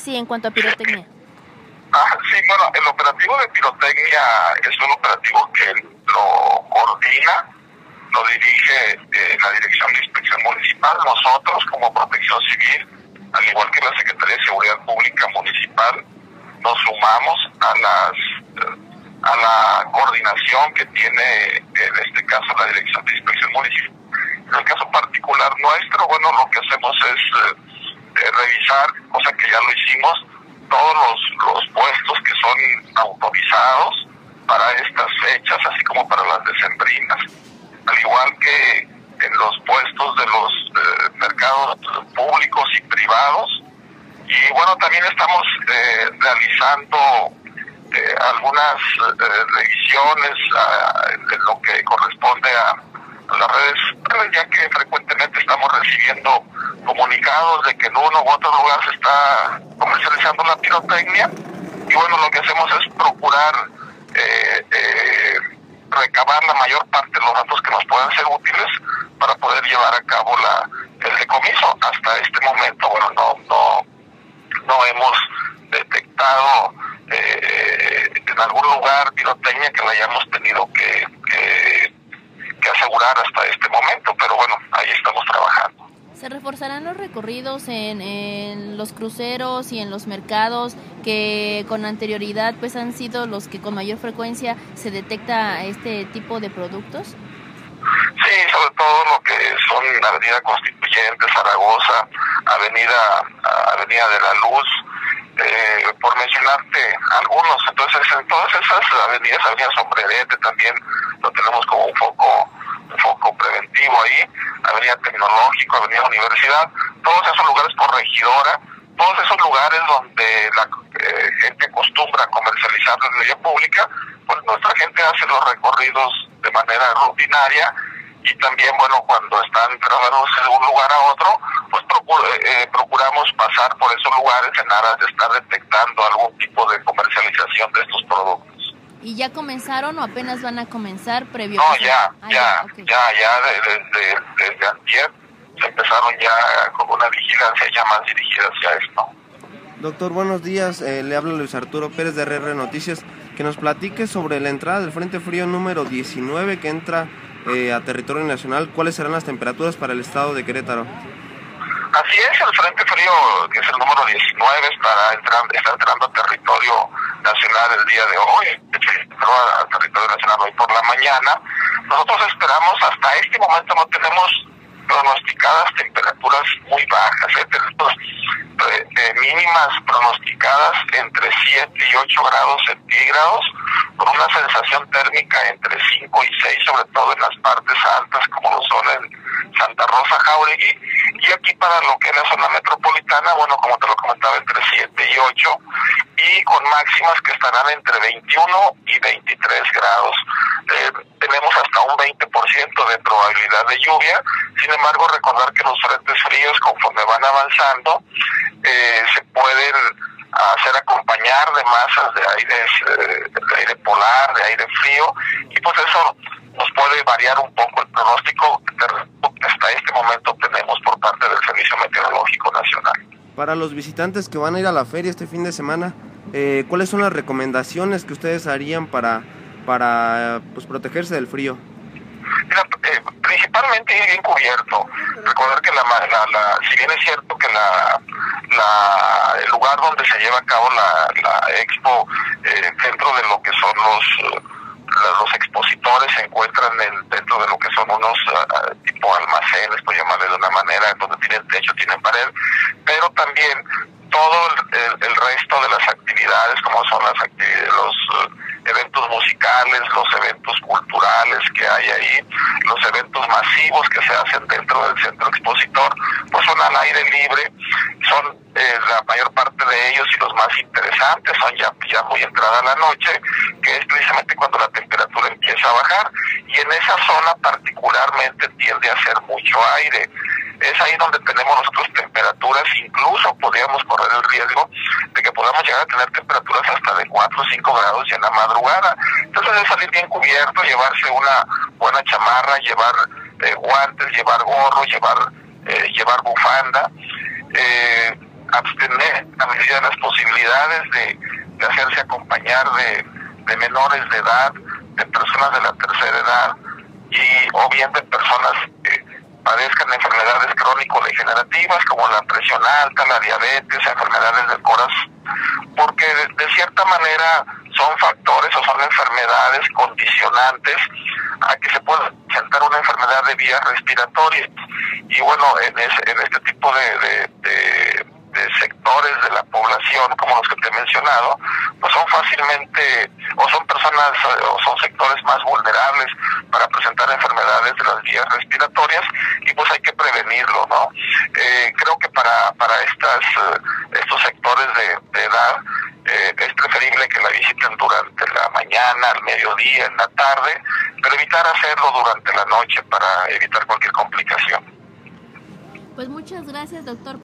Sí, en cuanto a pirotecnia. Sí, bueno, el operativo de pirotecnia es un operativo que lo coordina, lo dirige la Dirección de Inspección Municipal. Nosotros, como Protección Civil, al igual que la Secretaría de Seguridad Pública Municipal, nos sumamos a la coordinación que tiene, en este caso, la Dirección de Inspección Municipal. En el caso particular nuestro, bueno, lo que hacemos es revisar, cosa que ya lo hicimos, todos los puestos que son autorizados para estas fechas, así como para las decembrinas, al igual que en los puestos de los mercados públicos y privados. Y bueno, también estamos realizando algunas revisiones en lo que corresponde a las redes, ya que frecuentemente estamos recibiendo comunicados de que en uno u otro lugar se está comercializando la pirotecnia, y bueno, lo que hacemos es procurar recabar la mayor parte de los datos que nos puedan ser útiles para poder llevar a cabo el decomiso. Hasta este momento, bueno, no hemos detectado en algún lugar pirotecnia que la hayamos tenido que asegurar hasta este momento, pero bueno, ahí estamos trabajando. ¿Se reforzarán los recorridos en los cruceros y en los mercados que con anterioridad pues han sido los que con mayor frecuencia se detecta este tipo de productos? Sí, sobre todo lo que son Avenida Constituyente, Zaragoza, Avenida de la Luz, por mencionarte algunos. Entonces, en todas esas avenidas, Avenida Sombrerete también lo tenemos como un foco preventivo ahí, Avenida Tecnológico, Avenida Universidad, todos esos lugares, Corregidora, todos esos lugares donde la gente acostumbra a comercializar en la vía pública, pues nuestra gente hace los recorridos de manera rutinaria. Y también, bueno, cuando están trasladados de un lugar a otro, pues procuramos pasar por esos lugares en aras de estar detectando algún tipo de comercialización de estos productos. ¿Y ya comenzaron o apenas van a comenzar previo? No, ya desde antier se empezaron ya con una vigilancia ya más dirigida hacia esto. Doctor, buenos días, le habla Luis Arturo Pérez de RR Noticias, que nos platique sobre la entrada del Frente Frío número 19 que entra a territorio nacional. ¿Cuáles serán las temperaturas para el estado de Querétaro? Así es, el Frente Frío, que es el número 19, está entrando a territorio nacional el día de hoy, entró a territorio nacional hoy por la mañana. Nosotros esperamos, hasta este momento no tenemos pronosticadas temperaturas muy bajas, tenemos mínimas pronosticadas entre 7 y 8 grados centígrados, con una sensación térmica entre 5 y 6, sobre todo en las partes altas, como lo son en Santa Rosa, Jáuregui, y aquí para lo que es la zona metropolitana, bueno, como te lo comentaba, entre 7 y 8, y con máximas que estarán entre 21 y 23 grados. Tenemos hasta un 20% de probabilidad de lluvia. Sin embargo, recordar que los frentes fríos, conforme van avanzando, se pueden hacer acompañar de masas de aire polar, de aire frío, y pues eso nos puede variar un poco el pronóstico que hasta este momento tenemos por parte del Servicio Meteorológico Nacional. Para los visitantes que van a ir a la feria este fin de semana, ¿cuáles son las recomendaciones que ustedes harían para pues protegerse del frío? Mira, principalmente ir bien cubierto. Recordar que si bien es cierto que el lugar donde se lleva a cabo la expo, dentro de lo que son los expositores, se encuentran dentro de lo que son unos tipo almacenes, por llamarle de una manera, donde tienen techo, tienen pared, pero también todo el resto de las actividades, como son los eventos musicales, los eventos culturales que hay ahí, los eventos masivos que se hacen dentro del centro expositor, pues son al aire libre, son la mayor parte de ellos, y los más interesantes son ya muy entrada la noche, que es precisamente cuando la temperatura empieza a bajar, y en esa zona particularmente tiende a hacer mucho aire. Es ahí donde tenemos nosotros temperaturas, incluso podríamos correr el riesgo de que podamos llegar a tener temperaturas hasta de 4 o 5 grados ya en la madrugada. Entonces es salir bien cubierto, llevarse una buena chamarra, llevar guantes, llevar gorro, llevar bufanda, abstener a medida reducidas las posibilidades de hacerse acompañar de menores de edad, de personas de la tercera edad, y o bien de personas que padezcan enfermedades crónico-degenerativas como la presión alta, la diabetes, enfermedades del corazón, porque de cierta manera son factores o son enfermedades condicionantes a que se pueda presentar una enfermedad de vías respiratorias. Y bueno, en este tipo de sectores de la población, como los que te he mencionado, pues son fácilmente, o son personas, o son sectores más vulnerables para presentar enfermedades de las vías respiratorias, y pues hay que prevenirlo, ¿no? Creo que para estos sectores de edad, es preferible que la visiten durante la mañana, al mediodía, en la tarde, pero evitar hacerlo durante la noche para evitar cualquier complicación. Pues muchas gracias, doctor.